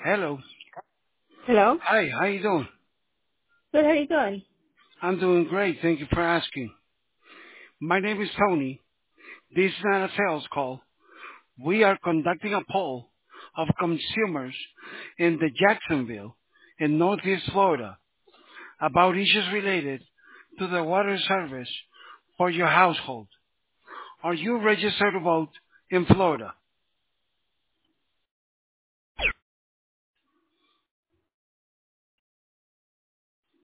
Hello. Hello? Hi, how you doing? Good, how are you doing? I'm doing great. Thank you for asking. My name is Tony. This is not a sales call. We are conducting a poll of consumers in the Jacksonville in Northeast Florida about issues related to the water service for your household. Are you registered to vote in Florida?